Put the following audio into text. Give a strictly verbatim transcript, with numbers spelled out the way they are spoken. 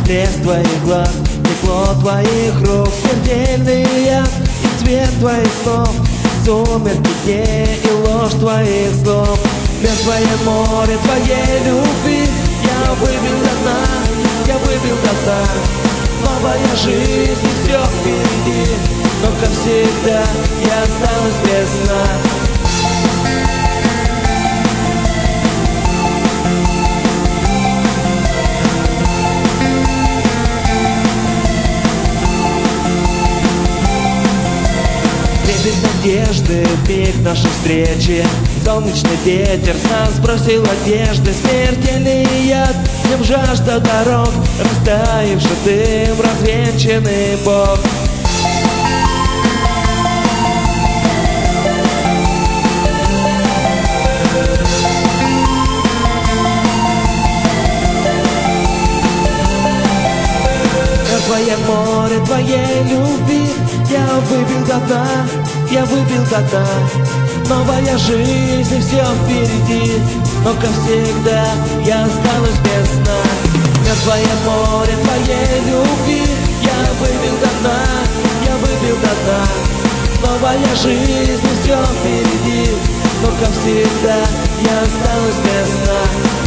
Блеск твоих глаз, тепло твоих рук, смертельный яд и цвет твоих снов, сумерки дней и ложь твоих слов. Мертвое море твоей любви я выпил до дна, я выпил до дна. Новая жизнь и все впереди, но как всегда я останусь без сна. Без надежды в миг нашей встречи, солнечный ветер с нас сбросил одежды. Смертельный яд, в нем жажда дорог, растаявший дым, развенчанный Бог. Твое море твоей любви я выпил до дна, я выпил до дна. Новая жизнь и все впереди, но как всегда я останусь без сна. Мертвое море твоей любви я выпил до дна, я выпил до дна. Новая жизнь и все впереди, но как всегда я останусь без сна.